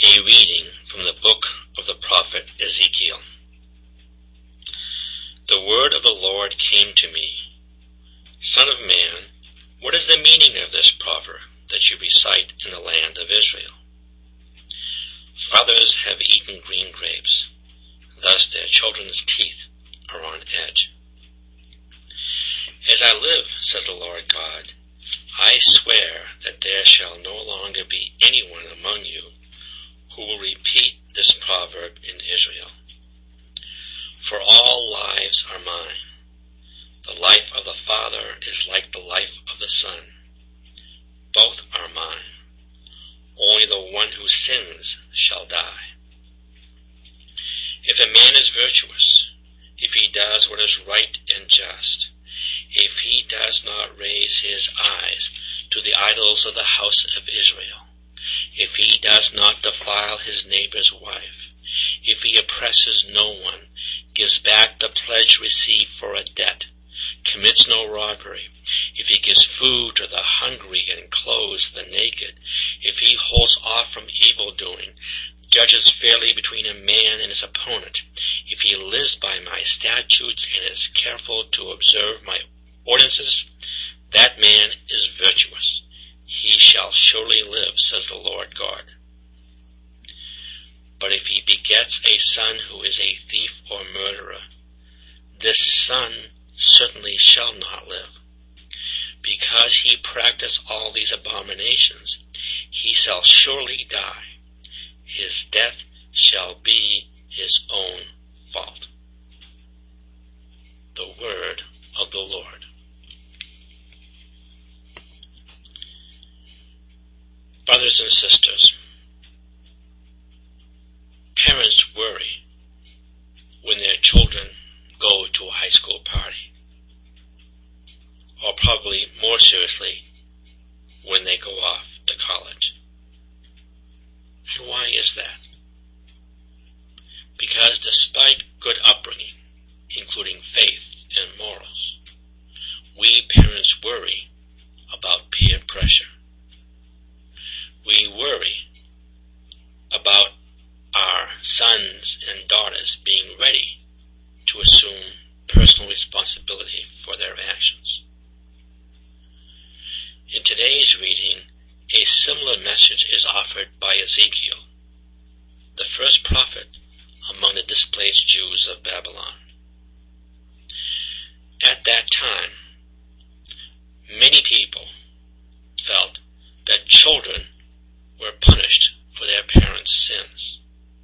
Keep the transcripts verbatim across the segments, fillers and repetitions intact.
A reading from the book of the prophet Ezekiel. The word of the Lord came to me. Son of man, what is the meaning of this proverb that you recite in the land of Israel? Fathers have eaten green grapes, thus their children's teeth are on edge. As I live, says the Lord God, I swear that there shall no longer be anyone among you who will repeat this proverb in Israel. For all lives are mine. The life of the Father is like the life of the Son. Both are mine. Only the one who sins shall die. If a man is virtuous, if he does what is right and just, if he does not raise his eyes to the idols of the house of Israel, if he does not defile his neighbor's wife, if he oppresses no one, gives back the pledge received for a debt, commits no robbery, if he gives food to the hungry and clothes the naked, if he holds off from evil-doing, judges fairly between a man and his opponent, if he lives by my statutes and is careful to observe my ordinances, that man is virtuous. He shall surely live, says the Lord God. But if he begets a son who is a thief or murderer, this son certainly shall not live. Because he practiced all these abominations, he shall surely die. His death shall be his own fault. The word of the Lord. Brothers and sisters, parents worry when their children go to a high school party, or probably more seriously, when they go off to college. And why is that? Because despite good upbringing, including faith and morals, we parents worry about peer pressure. We worry about our sons and daughters being ready to assume personal responsibility for their actions. In today's reading, a similar message is offered by Ezekiel, the first prophet among the displaced Jews of Babylon. At that time, many people felt that children were punished for their parents' sins.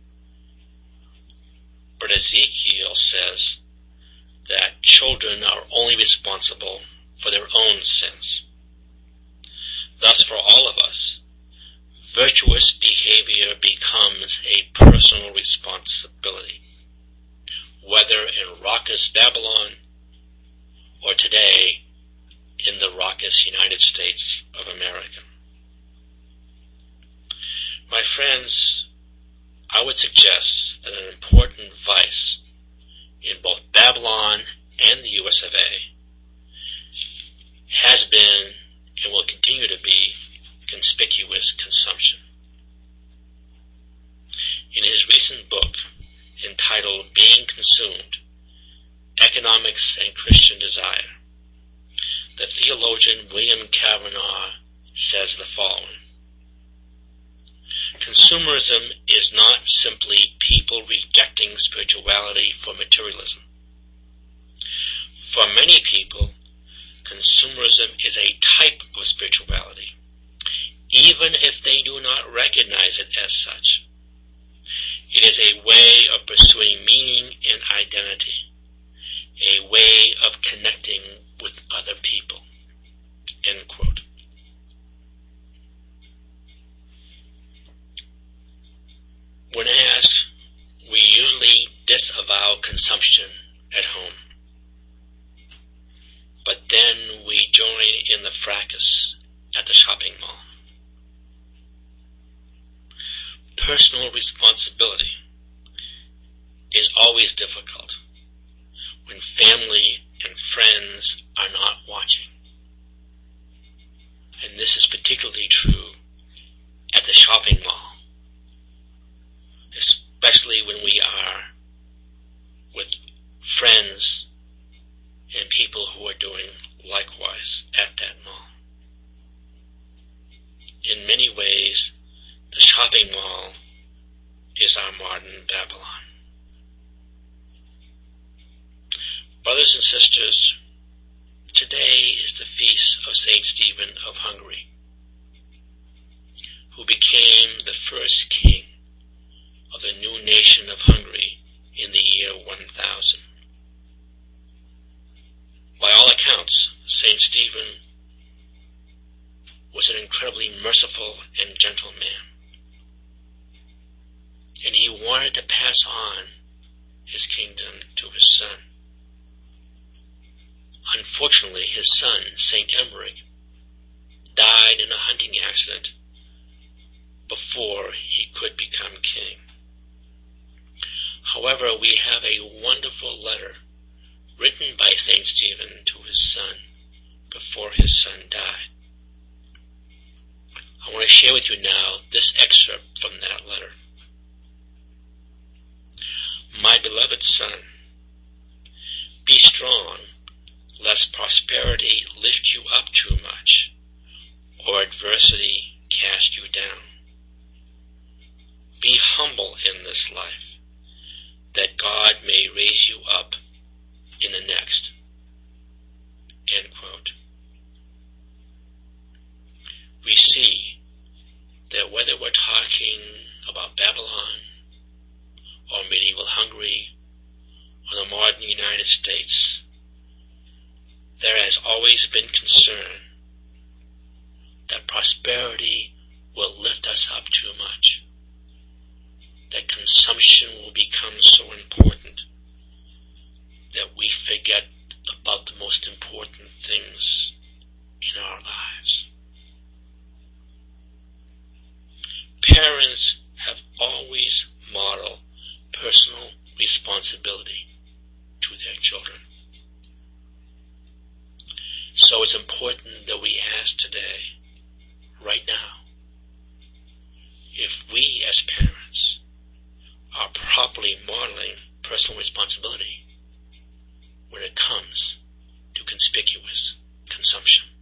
But Ezekiel says that children are only responsible for their own sins. Thus, for all of us, virtuous behavior becomes a personal responsibility, whether in raucous Babylon or today in the raucous United States of America. My friends, I would suggest that an important vice in both Babylon and the U S of A has been and will continue to be conspicuous consumption. In his recent book entitled Being Consumed, Economics and Christian Desire, the theologian William Kavanaugh says the following: Consumerism is not simply people rejecting spirituality for materialism. For many people, consumerism is a type of spirituality, even if they do not recognize it as such. It is a way of pursuing meaning and identity, a way of connecting with other people. End quote. When asked, we usually disavow consumption at home. But then we join in the fracas at the shopping mall. Personal responsibility is always difficult when family and friends are not watching. And this is particularly true at the shopping mall, especially when we are with friends and people who are doing likewise at that mall. In many ways, the shopping mall is our modern Babylon. Brothers and sisters, today is the feast of Saint Stephen of Hungary, who became the first king of the new nation of Hungary in the year one thousand. By all accounts, Saint Stephen was an incredibly merciful and gentle man, and he wanted to pass on his kingdom to his son. Unfortunately, his son, Saint Emmerich, died in a hunting accident before he could become king. However, we have a wonderful letter written by Saint Stephen to his son before his son died. I want to share with you now this excerpt from that letter. My beloved son, be strong, lest prosperity lift you up too much, or adversity cast you down. Be humble in this life, that God may raise you up in the next. End quote. We see that whether we're talking about Babylon, or medieval Hungary, or the modern United States, there has always been concern that prosperity will lift us up too much, that consumption will become so important that we forget about the most important things in our lives. Parents have always modeled personal responsibility to their children. So it's important that we ask today, right now, if we as parents are properly modeling personal responsibility when it comes to conspicuous consumption.